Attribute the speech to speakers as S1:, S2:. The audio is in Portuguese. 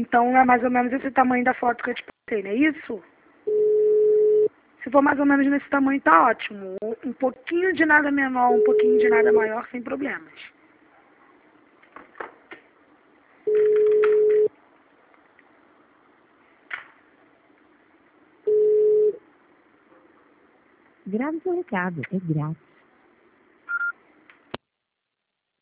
S1: Então é mais ou menos esse tamanho da foto que eu te passei, não é isso? Se for mais ou menos nesse tamanho, tá ótimo. Um pouquinho de nada menor, um pouquinho de nada maior, sem problemas.
S2: Grave seu recado, é grátis.